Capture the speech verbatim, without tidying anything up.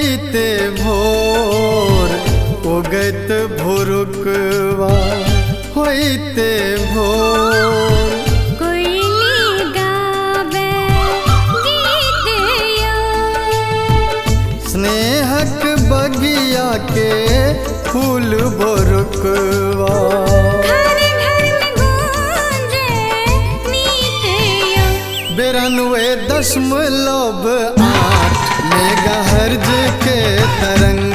होइते भोर उगत भोरुकवा होइते भोर कोयली गावे गीत यो स्नेहक बगिया के फूल भोरुकवा घर घर में गूंजे नीत यो बिरानवे दशमलव आठ मेगाहर्ट्ज के तरंग